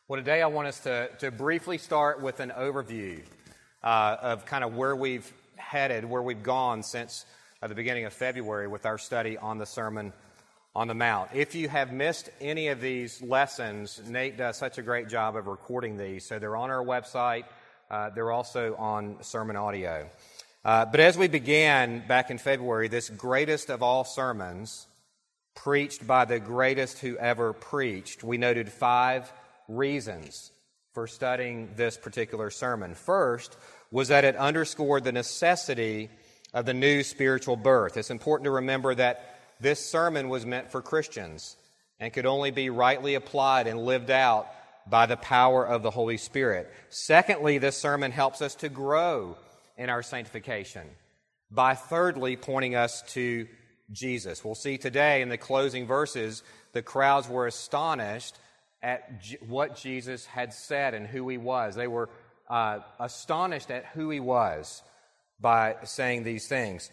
Well, today I want us to briefly start with an overview of kind of where we've headed, where we've gone since the beginning of February with our study on the Sermon on the Mount. If you have missed any of these lessons, Nate does such a great job of recording these. So they're on our website. They're also on sermon audio. But as we began back in February, this greatest of all sermons, preached by the greatest who ever preached, we noted 5 reasons for studying this particular sermon. First was that it underscored the necessity of the new spiritual birth. It's important to remember that this sermon was meant for Christians and could only be rightly applied and lived out by the power of the Holy Spirit. Secondly, this sermon helps us to grow in our sanctification by thirdly pointing us to Jesus. We'll see today in the closing verses, the crowds were astonished at what Jesus had said and who he was. They were astonished at who he was by saying these things.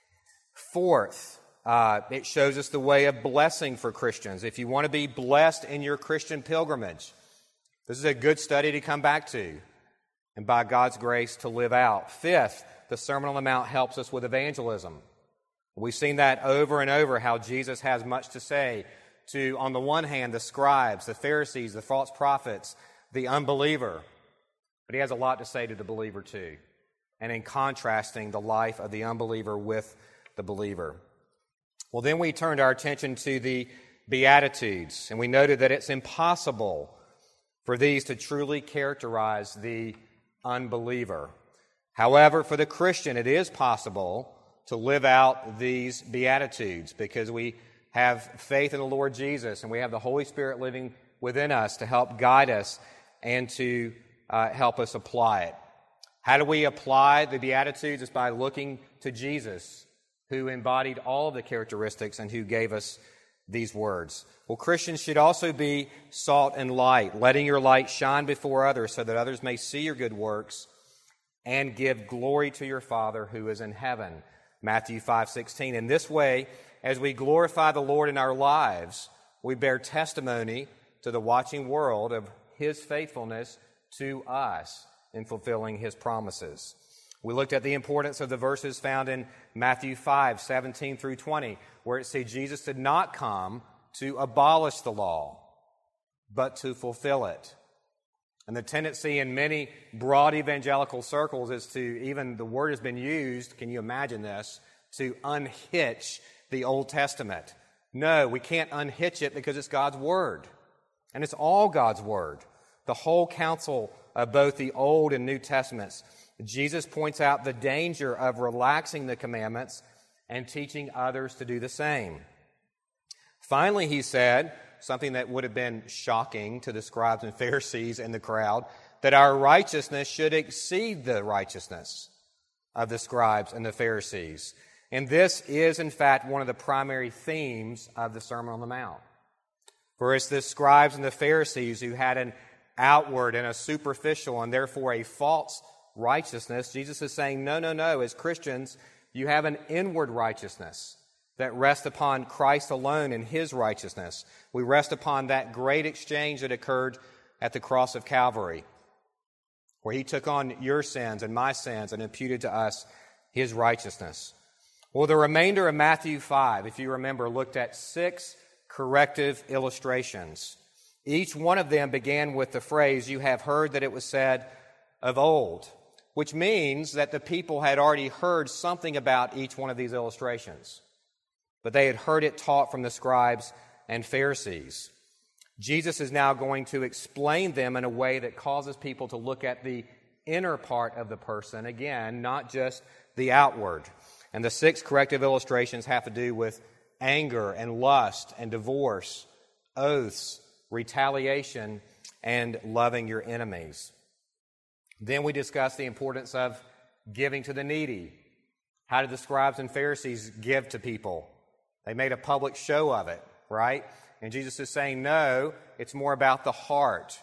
Fourth, it shows us the way of blessing for Christians. If you want to be blessed in your Christian pilgrimage, this is a good study to come back to and by God's grace to live out. Fifth, the Sermon on the Mount helps us with evangelism. We've seen that over and over, how Jesus has much to say to, on the one hand, the scribes, the Pharisees, the false prophets, the unbeliever. But he has a lot to say to the believer too, and in contrasting the life of the unbeliever with the believer. Well, then we turned our attention to the Beatitudes, and we noted that it's impossible for these to truly characterize the unbeliever. However, for the Christian, it is possible to live out these Beatitudes because we have faith in the Lord Jesus and we have the Holy Spirit living within us to help guide us and to help us apply it. How do we apply the Beatitudes? It's by looking to Jesus, who embodied all of the characteristics and who gave us these words. Well, Christians should also be salt and light, letting your light shine before others so that others may see your good works and give glory to your Father who is in heaven. Matthew 5:16. In this way, as we glorify the Lord in our lives, we bear testimony to the watching world of His faithfulness to us in fulfilling His promises. We looked at the importance of the verses found in Matthew 5:17 through 20, where it says Jesus did not come to abolish the law, but to fulfill it. And the tendency in many broad evangelical circles is to, even the word has been used, can you imagine this, to unhitch the Old Testament. No, we can't unhitch it because it's God's Word. And it's all God's Word. The whole counsel of both the Old and New Testaments. Jesus points out the danger of relaxing the commandments and teaching others to do the same. Finally, he said, something that would have been shocking to the scribes and Pharisees in the crowd, that our righteousness should exceed the righteousness of the scribes and the Pharisees. And this is, in fact, one of the primary themes of the Sermon on the Mount. For it's the scribes and the Pharisees who had an outward and a superficial and therefore a false righteousness. Jesus is saying, no. As Christians, you have an inward righteousness that rests upon Christ alone and His righteousness. We rest upon that great exchange that occurred at the cross of Calvary, where He took on your sins and my sins and imputed to us His righteousness. Well, the remainder of Matthew 5, if you remember, looked at 6 corrective illustrations. Each one of them began with the phrase, "You have heard that it was said of old," which means that the people had already heard something about each one of these illustrations, but they had heard it taught from the scribes and Pharisees. Jesus is now going to explain them in a way that causes people to look at the inner part of the person, again, not just the outward. And the 6 corrective illustrations have to do with anger and lust and divorce, oaths, retaliation, and loving your enemies. Then we discussed the importance of giving to the needy. How did the scribes and Pharisees give to people? They made a public show of it, right? And Jesus is saying, no, it's more about the heart.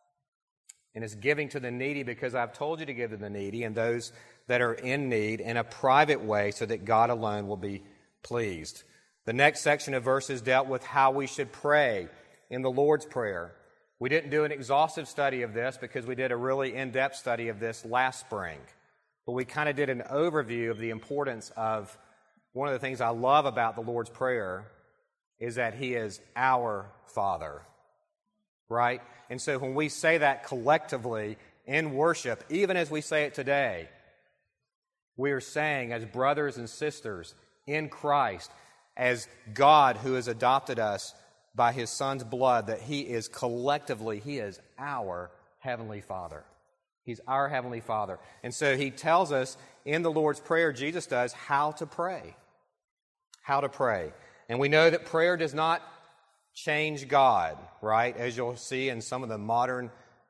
And it's giving to the needy because I've told you to give to the needy and those that are in need in a private way so that God alone will be pleased. The next section of verses dealt with how we should pray in the Lord's Prayer. We didn't do an exhaustive study of this because we did a really in-depth study of this last spring. But we kind of did an overview of the importance of one of the things I love about the Lord's Prayer is that He is our Father, right? And so when we say that collectively in worship, even as we say it today, we are saying as brothers and sisters in Christ, as God who has adopted us by His Son's blood, that He is collectively, He is our Heavenly Father. He's our Heavenly Father. And so He tells us in the Lord's Prayer, Jesus does, how to pray. How to pray. And we know that prayer does not change God, right? As you'll see in some of the modern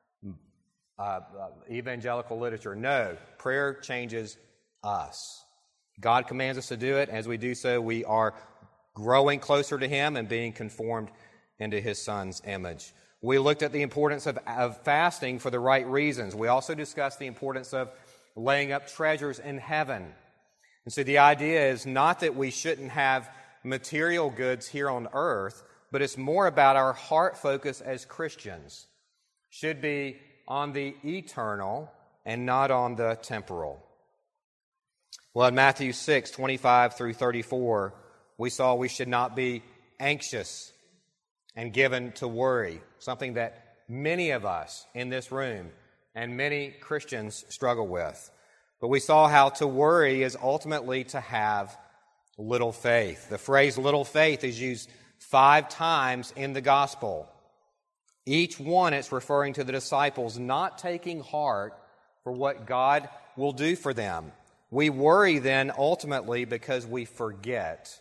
evangelical literature. No, prayer changes us. God commands us to do it. As we do so, we are growing closer to Him and being conformed into His Son's image. We looked at the importance of fasting for the right reasons. We also discussed the importance of laying up treasures in heaven. And so the idea is not that we shouldn't have material goods here on earth, but it's more about our heart focus as Christians. Should be on the eternal and not on the temporal. Well, in Matthew 6, 25 through 34, we saw we should not be anxious and given to worry, something that many of us in this room and many Christians struggle with. But we saw how to worry is ultimately to have little faith. The phrase little faith is used 5 times in the gospel. Each one it's referring to the disciples not taking heart for what God will do for them. We worry then ultimately because we forget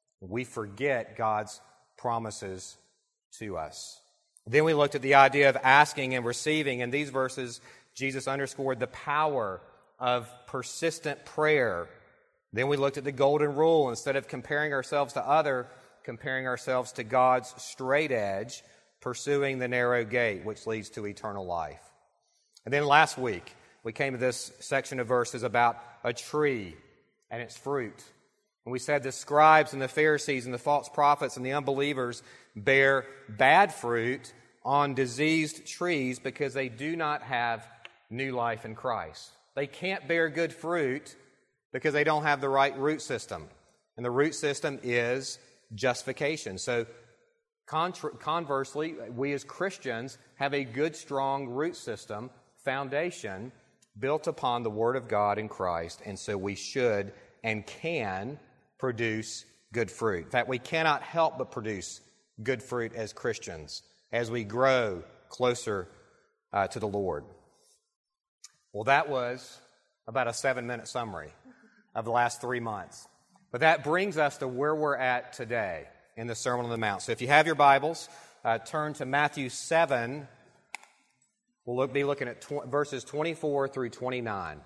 God's promises to us. Then we looked at the idea of asking and receiving. In these verses, Jesus underscored the power of persistent prayer. Then we looked at the golden rule. Instead of comparing ourselves to comparing ourselves to God's straight edge, pursuing the narrow gate, which leads to eternal life. And then last week, we came to this section of verses about a tree and its fruit. And we said the scribes and the Pharisees and the false prophets and the unbelievers bear bad fruit on diseased trees because they do not have new life in Christ. They can't bear good fruit because they don't have the right root system. And the root system is justification. So conversely, we as Christians have a good, strong root system, foundation, built upon the Word of God in Christ. And so we should and can produce good fruit. In fact, we cannot help but produce good fruit as Christians as we grow closer to the Lord. Well, that was about a 7-minute summary of the last 3 months. But that brings us to where we're at today in the Sermon on the Mount. So if you have your Bibles, turn to Matthew 7. We'll be looking at verses 24 through 29.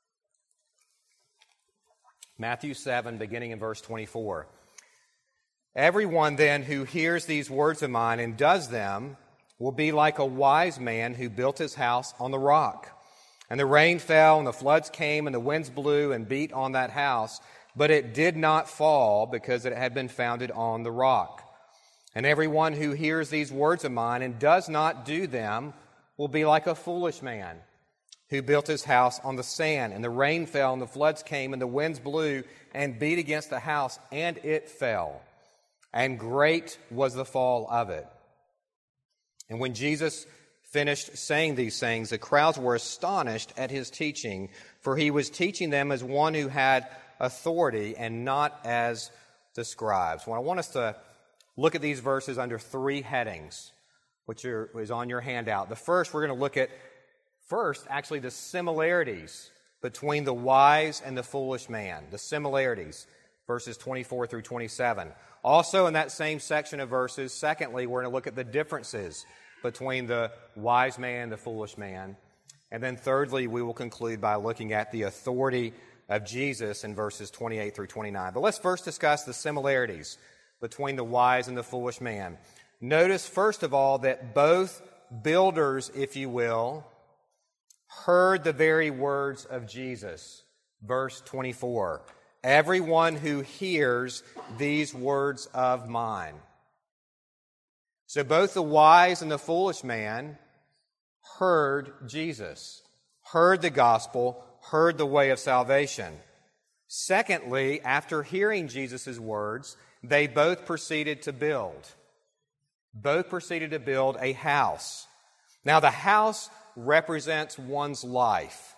Matthew 7, beginning in verse 24. Everyone then who hears these words of mine and does them will be like a wise man who built his house on the rock. And the rain fell, and the floods came, and the winds blew and beat on that house, but it did not fall because it had been founded on the rock. And everyone who hears these words of mine and does not do them will be like a foolish man who built his house on the sand. And the rain fell, and the floods came, and the winds blew and beat against the house, and it fell. And great was the fall of it. And when Jesus finished saying these things, the crowds were astonished at his teaching, for he was teaching them as one who had authority and not as the scribes. Well, I want us to look at these verses under 3 headings, which is on your handout. The first, we're going to look at actually the similarities between the wise and the foolish man. The similarities, verses 24 through 27. Also in that same section of verses, secondly, we're going to look at the differences between the wise man and the foolish man. And then thirdly, we will conclude by looking at the authority of Jesus in verses 28 through 29. But let's first discuss the similarities between the wise and the foolish man. Notice, first of all, that both builders, if you will, heard the very words of Jesus. Verse 24. Everyone who hears these words of mine. So both the wise and the foolish man heard Jesus, heard the gospel, heard the way of salvation. Secondly, after hearing Jesus' words, they both proceeded to build. Both proceeded to build a house. Now, the house represents one's life.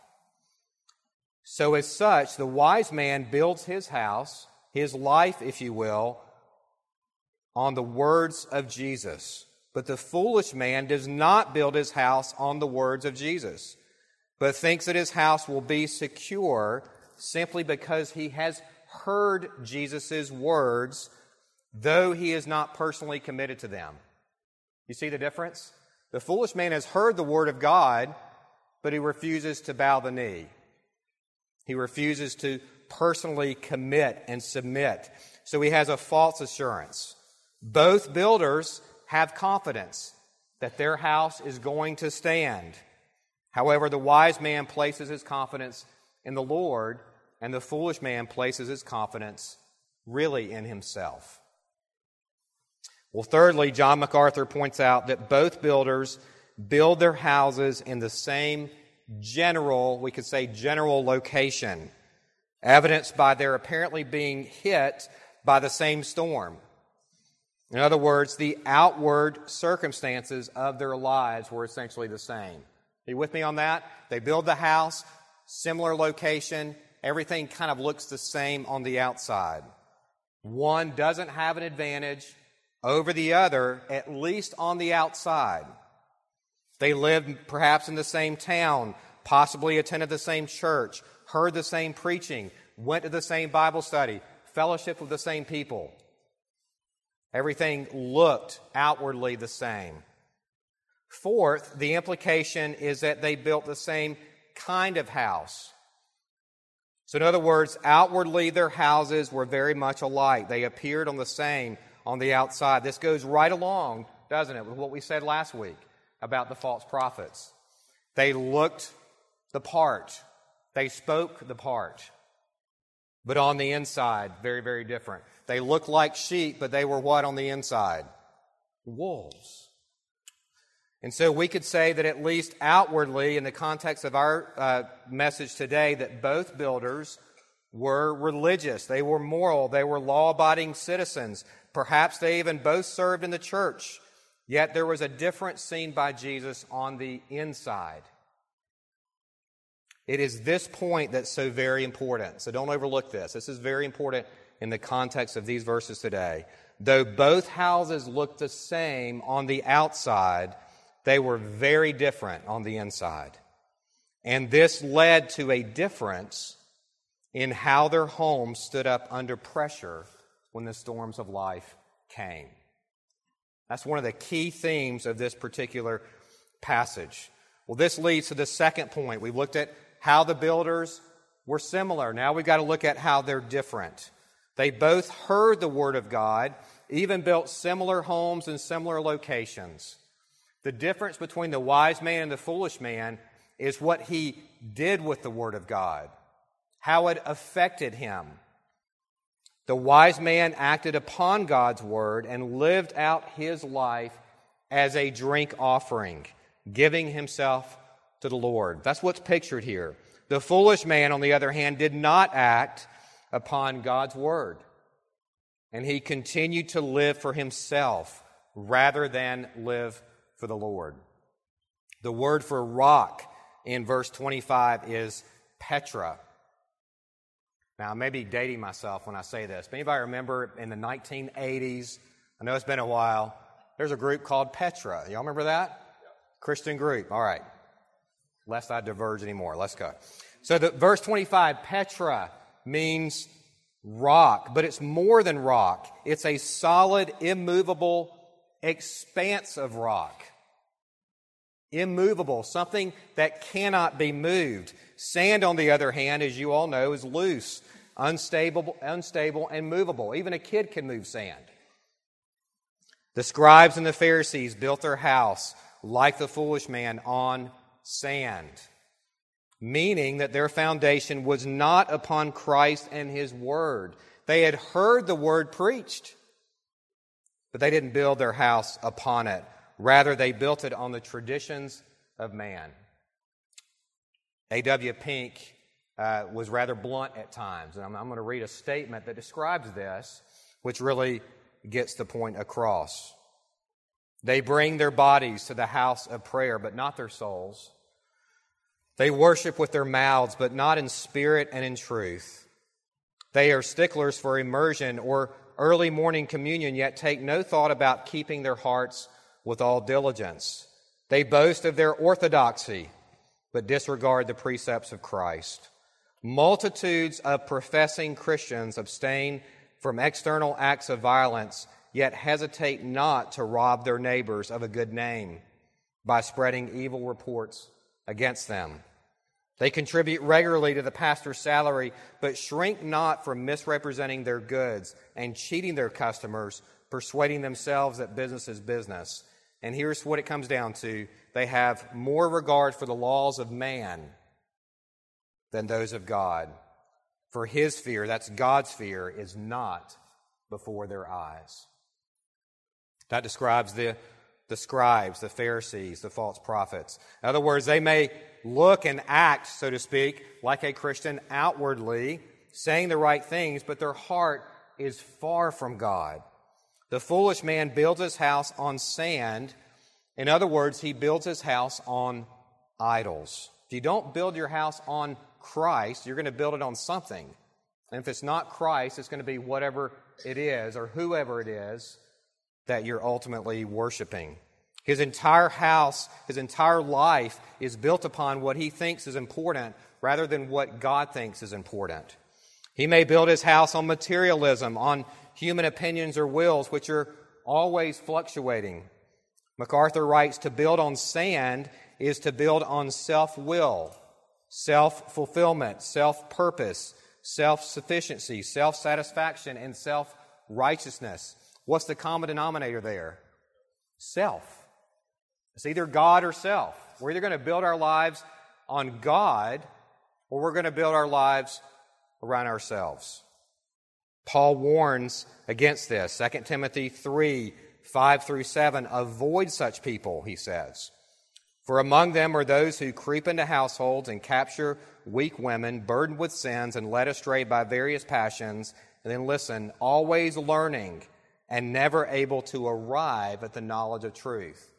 So as such, the wise man builds his house, his life, if you will, on the words of Jesus. But the foolish man does not build his house on the words of Jesus, but thinks that his house will be secure simply because he has heard Jesus' words, though he is not personally committed to them. You see the difference? The foolish man has heard the word of God, but he refuses to bow the knee. He refuses to personally commit and submit. So he has a false assurance. Both builders have confidence that their house is going to stand. However, the wise man places his confidence in the Lord, and the foolish man places his confidence really in himself. Well, thirdly, John MacArthur points out that both builders build their houses in the same general location, evidenced by their apparently being hit by the same storm. In other words, the outward circumstances of their lives were essentially the same. Are you with me on that? They build the house, similar location, everything kind of looks the same on the outside. One doesn't have an advantage over the other, at least on the outside. They lived perhaps in the same town, possibly attended the same church, heard the same preaching, went to the same Bible study, fellowship with the same people. Everything looked outwardly the same. Fourth, the implication is that they built the same kind of house. So in other words, outwardly their houses were very much alike. They appeared on the same on the outside. This goes right along, doesn't it, with what we said last week about the false prophets. They looked the part. They spoke the part. But on the inside, very, very different. They looked like sheep, but they were what on the inside? Wolves. And so we could say that at least outwardly, in the context of our message today, that both builders were religious. They were moral. They were law-abiding citizens. Perhaps they even both served in the church. Yet there was a difference seen by Jesus on the inside. It is this point that's so very important. So don't overlook this. This is very important in the context of these verses today. Though both houses looked the same on the outside, they were very different on the inside. And this led to a difference in how their homes stood up under pressure when the storms of life came. That's one of the key themes of this particular passage. Well, this leads to the second point. We've looked at how the builders were similar. Now we've got to look at how they're different. They both heard the word of God, even built similar homes in similar locations. The difference between the wise man and the foolish man is what he did with the word of God, how it affected him. The wise man acted upon God's word and lived out his life as a drink offering, giving himself to the Lord. That's what's pictured here. The foolish man, on the other hand, did not act upon God's word, and he continued to live for himself rather than live for the Lord. The word for rock in verse 25 is Petra. Now, I may be dating myself when I say this, but anybody remember in the 1980s, I know it's been a while, there's a group called Petra. Y'all remember that? Christian group. All right. Lest I diverge anymore. Let's go. So the verse 25, Petra, means rock, but it's more than rock. It's a solid, immovable expanse of rock. Immovable, something that cannot be moved. Sand, on the other hand, as you all know, is loose, unstable, and movable. Even a kid can move sand. The scribes and the Pharisees built their house, like the foolish man, on sand, meaning that their foundation was not upon Christ and His Word. They had heard the Word preached. but they didn't build their house upon it. Rather, they built it on the traditions of man. A.W. Pink was rather blunt at times, and I'm going to read a statement that describes this, which really gets the point across. They bring their bodies to the house of prayer, but not their souls. They worship with their mouths, but not in spirit and in truth. They are sticklers for immersion or early morning communion, yet take no thought about keeping their hearts with all diligence. They boast of their orthodoxy, but disregard the precepts of Christ. Multitudes of professing Christians abstain from external acts of violence, yet hesitate not to rob their neighbors of a good name by spreading evil reports against them. They contribute regularly to the pastor's salary, but shrink not from misrepresenting their goods and cheating their customers, persuading themselves that business is business. And here's what it comes down to. They have more regard for the laws of man than those of God. For his fear, that's God's fear, is not before their eyes. That describes the scribes, the Pharisees, the false prophets. In other words, they may look and act, so to speak, like a Christian outwardly, saying the right things, but their heart is far from God. The foolish man builds his house on sand. In other words, he builds his house on idols. If you don't build your house on Christ, you're going to build it on something. And if it's not Christ, it's going to be whatever it is or whoever it is that you're ultimately worshiping. His entire house, his entire life is built upon what he thinks is important rather than what God thinks is important. He may build his house on materialism, on human opinions or wills, which are always fluctuating. MacArthur writes, to build on sand is to build on self-will, self-fulfillment, self-purpose, self-sufficiency, self-satisfaction, and self-righteousness. What's the common denominator there? Self. It's either God or self. We're either going to build our lives on God or we're going to build our lives around ourselves. Paul warns against this. 2 Timothy 3, 5 through 7, avoid such people, he says. For among them are those who creep into households and capture weak women, burdened with sins and led astray by various passions, and then listen, always learning and never able to arrive at the knowledge of truth.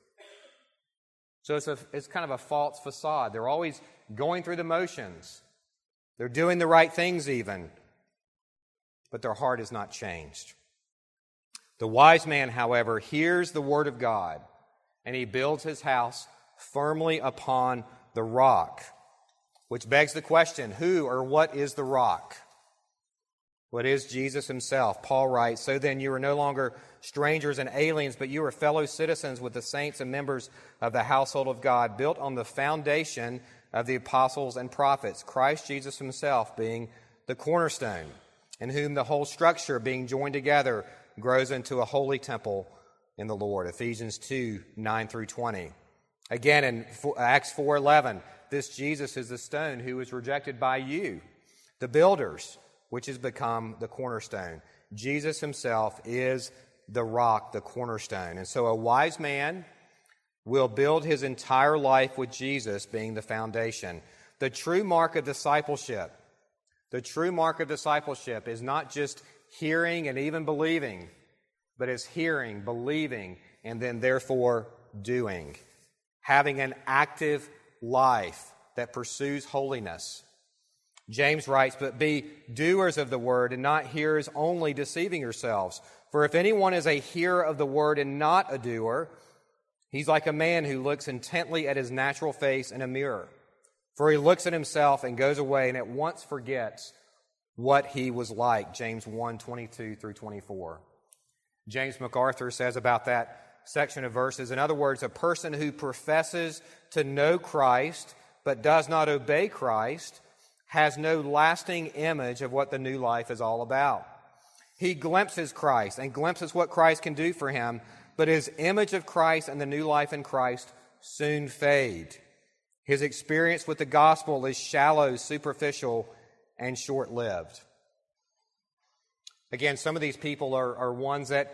So it's kind of a false facade. They're always going through the motions. They're doing the right things even, but their heart is not changed. The wise man, however, hears the word of God, and he builds his house firmly upon the rock, which begs the question, who or what is the rock? What is Jesus himself? Paul writes, so then you are no longer strangers and aliens, but you are fellow citizens with the saints and members of the household of God, built on the foundation of the apostles and prophets, Christ Jesus himself being the cornerstone, in whom the whole structure being joined together grows into a holy temple in the Lord. Ephesians 2, 9 through 20. Again, in Acts 4:11, this Jesus is the stone who was rejected by you, the builders, which has become the cornerstone. Jesus himself is the rock, the cornerstone. And so a wise man will build his entire life with Jesus being the foundation. The true mark of discipleship is not just hearing and even believing, but it's hearing, believing, and then therefore doing. Having an active life that pursues holiness. James writes, but be doers of the word and not hearers only, deceiving yourselves. For if anyone is a hearer of the word and not a doer, he's like a man who looks intently at his natural face in a mirror. For he looks at himself and goes away and at once forgets what he was like. James 1, 22 through 24. James MacArthur says about that section of verses, in other words, a person who professes to know Christ but does not obey Christ has no lasting image of what the new life is all about. He glimpses Christ and glimpses what Christ can do for him, but his image of Christ and the new life in Christ soon fade. His experience with the gospel is shallow, superficial, and short-lived. Again, some of these people are ones that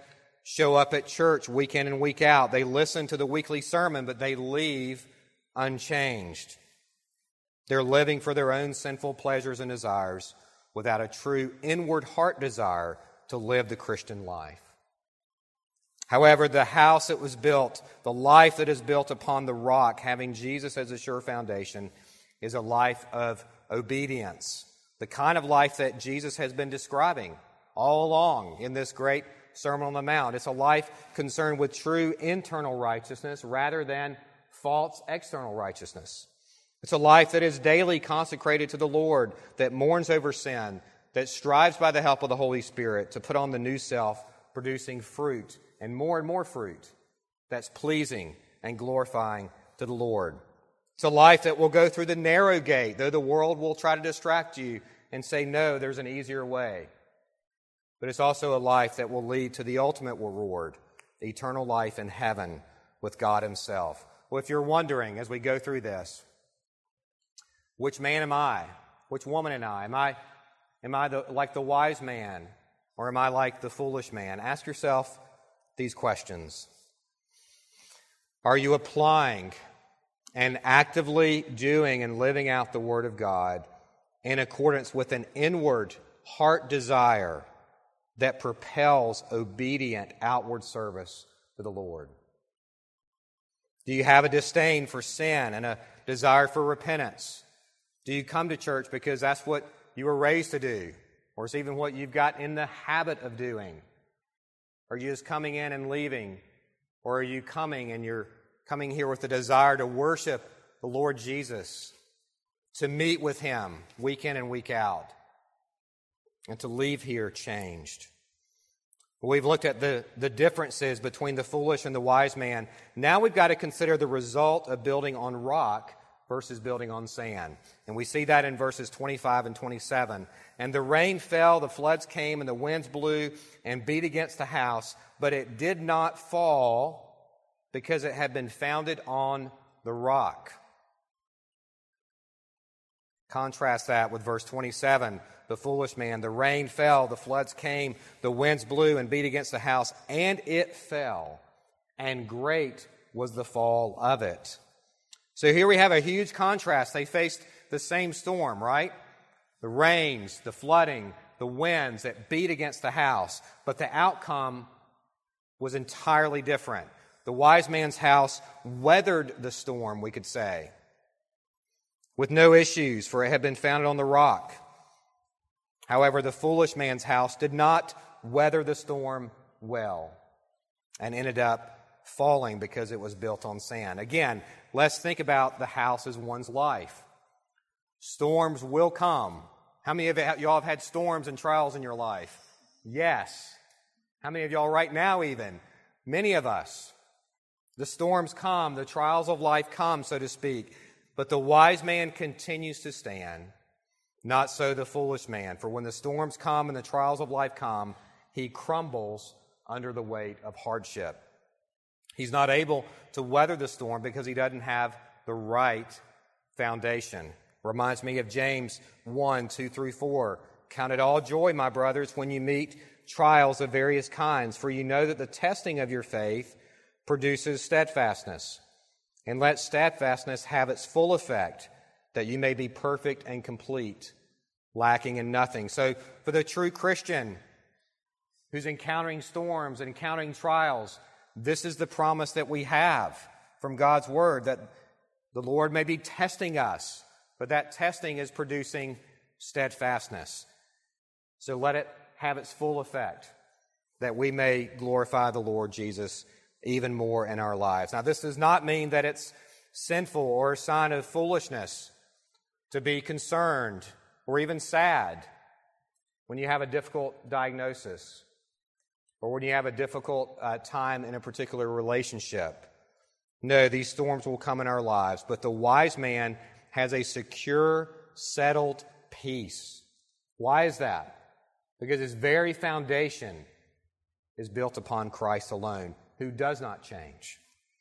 show up at church week in and week out. They listen to the weekly sermon, but they leave unchanged. They're living for their own sinful pleasures and desires without a true inward heart desire to live the Christian life. However, the house that was built, the life that is built upon the rock, having Jesus as a sure foundation, is a life of obedience. The kind of life that Jesus has been describing all along in this great Sermon on the Mount. It's a life concerned with true internal righteousness rather than false external righteousness. It's a life that is daily consecrated to the Lord, that mourns over sin, that strives by the help of the Holy Spirit to put on the new self, producing fruit and more fruit that's pleasing and glorifying to the Lord. It's a life that will go through the narrow gate, though the world will try to distract you and say, no, there's an easier way. But it's also a life that will lead to the ultimate reward, eternal life in heaven with God Himself. Well, if you're wondering as we go through this, which man am I? Which woman am I? Am I like the wise man, or am I like the foolish man? Ask yourself these questions. Are you applying and actively doing and living out the Word of God in accordance with an inward heart desire that propels obedient outward service to the Lord? Do you have a disdain for sin and a desire for repentance? Do you come to church because that's what you were raised to do, or it's even what you've got in the habit of doing? Are you just coming in and leaving? Or are you coming and you're coming here with the desire to worship the Lord Jesus, to meet with Him week in and week out, and to leave here changed? We've looked at the differences between the foolish and the wise man. Now we've got to consider the result of building on rock versus building on sand. And we see that in verses 25 and 27. And the rain fell, the floods came, and the winds blew and beat against the house, but it did not fall because it had been founded on the rock. Contrast that with verse 27. The foolish man, the rain fell, the floods came, the winds blew and beat against the house, and it fell, and great was the fall of it. So here we have a huge contrast. They faced the same storm, right? The rains, the flooding, the winds that beat against the house. But the outcome was entirely different. The wise man's house weathered the storm, we could say, with no issues, for it had been founded on the rock. However, the foolish man's house did not weather the storm well and ended up falling because it was built on sand. Again, let's think about the house as one's life. Storms will come. How many of y'all have had storms and trials in your life? Yes. How many of y'all right now even? Many of us. The storms come, the trials of life come, so to speak. But the wise man continues to stand. Not so the foolish man. For when the storms come and the trials of life come, he crumbles under the weight of hardship. He's not able to weather the storm because he doesn't have the right foundation. Reminds me of James 1, 2 through 4. Count it all joy, my brothers, when you meet trials of various kinds, for you know that the testing of your faith produces steadfastness. And let steadfastness have its full effect, that you may be perfect and complete, lacking in nothing. So for the true Christian who's encountering storms and encountering trials, this is the promise that we have from God's Word, that the Lord may be testing us, but that testing is producing steadfastness. So let it have its full effect, that we may glorify the Lord Jesus even more in our lives. Now, this does not mean that it's sinful or a sign of foolishness to be concerned or even sad when you have a difficult diagnosis or when you have a difficult time in a particular relationship. No, these storms will come in our lives, but the wise man has a secure, settled peace. Why is that? Because his very foundation is built upon Christ alone, who does not change.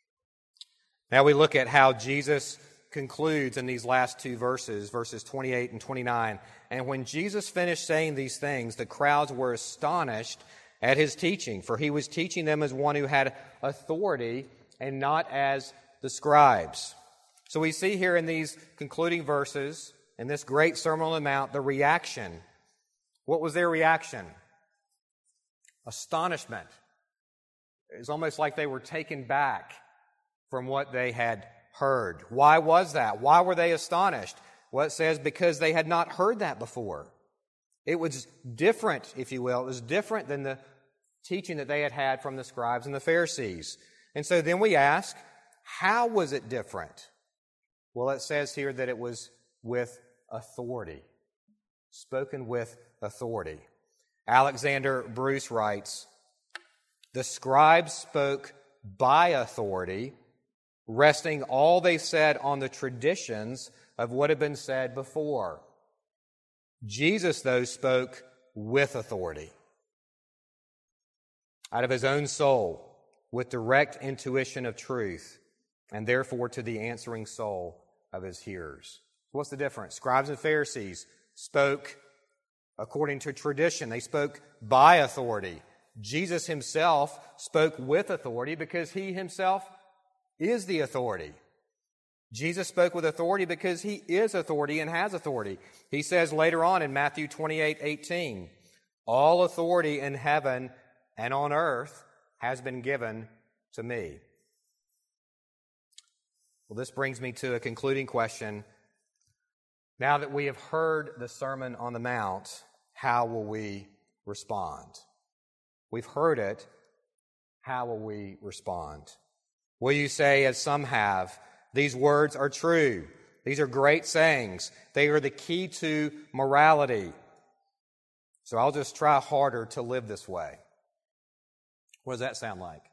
Now we look at how Jesus concludes in these last two verses, verses 28 and 29. And when Jesus finished saying these things, the crowds were astonished at his teaching, for he was teaching them as one who had authority and not as the scribes. So we see here in these concluding verses, in this great Sermon on the Mount, the reaction. What was their reaction? Astonishment. It's almost like they were taken back from what they had heard. Why was that? Why were they astonished? Well, it says because they had not heard that before. It was different, if you will. It was different than the teaching that they had had from the scribes and the Pharisees. And so then we ask, how was it different? Well, it says here that it was with authority. Spoken with authority. Alexander Bruce writes, the scribes spoke by authority, resting all they said on the traditions of what had been said before. Jesus, though, spoke with authority, out of his own soul, with direct intuition of truth, and therefore to the answering soul of his hearers. What's the difference? Scribes and Pharisees spoke according to tradition. They spoke by authority. Jesus himself spoke with authority because he himself is the authority. Jesus spoke with authority because he is authority and has authority. He says later on in Matthew 28:18, all authority in heaven and on earth has been given to me. Well, this brings me to a concluding question. Now that we have heard the Sermon on the Mount, how will we respond? We've heard it. How will we respond? Will you say, as some have, these words are true. These are great sayings. They are the key to morality. So I'll just try harder to live this way. What does that sound like?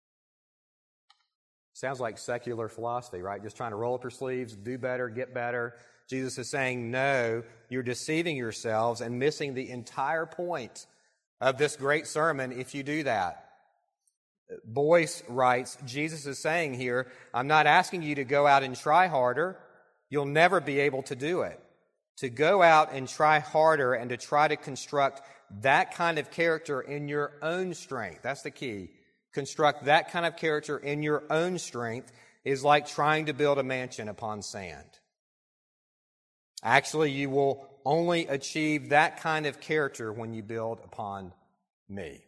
Sounds like secular philosophy, right? Just trying to roll up your sleeves, do better, get better. Jesus is saying, no, you're deceiving yourselves and missing the entire point of this great sermon if you do that. Boyce writes, Jesus is saying here, I'm not asking you to go out and try harder. You'll never be able to do it. To go out and try harder and to try to construct that kind of character in your own strength, that's the key. Construct that kind of character in your own strength is like trying to build a mansion upon sand. Actually, you will only achieve that kind of character when you build upon me.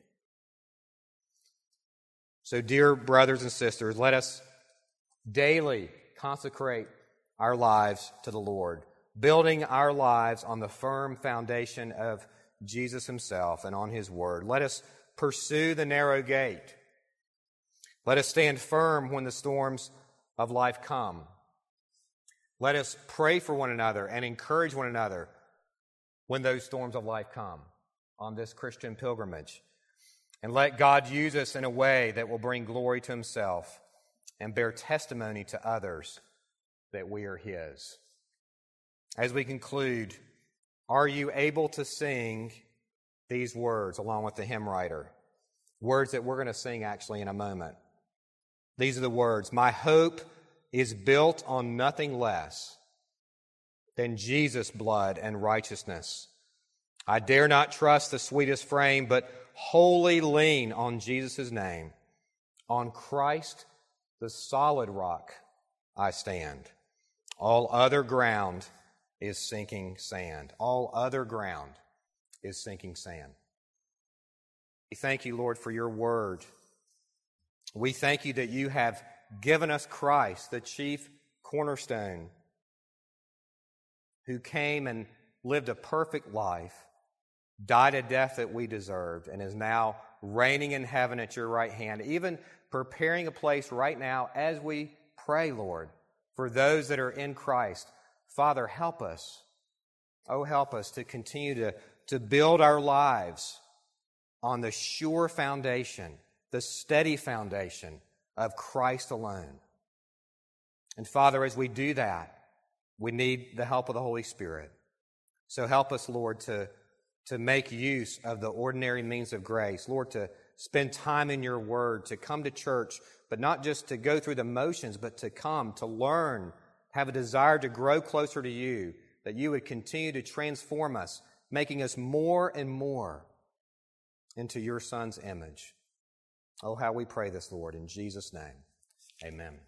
So, dear brothers and sisters, let us daily consecrate our lives to the Lord, building our lives on the firm foundation of Jesus himself and on his word. Let us pursue the narrow gate. Let us stand firm when the storms of life come. Let us pray for one another and encourage one another when those storms of life come on this Christian pilgrimage. And let God use us in a way that will bring glory to himself and bear testimony to others that we are his. As we conclude, are you able to sing these words along with the hymn writer? Words that we're going to sing actually in a moment. These are the words, my hope is built on nothing less than Jesus' blood and righteousness. I dare not trust the sweetest frame, but wholly lean on Jesus' name. On Christ, the solid rock, I stand. All other ground is sinking sand. All other ground is sinking sand. We thank you, Lord, for your word. We thank you that you have given us Christ, the chief cornerstone, who came and lived a perfect life, died a death that we deserved, and is now reigning in heaven at your right hand, even preparing a place right now as we pray, Lord, for those that are in Christ. Father, help us. Oh, help us to continue to build our lives on the sure foundation, the steady foundation of Christ alone. And Father, as we do that, we need the help of the Holy Spirit. So help us, Lord, to make use of the ordinary means of grace. Lord, to spend time in your word, to come to church, but not just to go through the motions, but to come, to learn, have a desire to grow closer to you, that you would continue to transform us, making us more and more into your Son's image. Oh, how we pray this, Lord, in Jesus' name. Amen.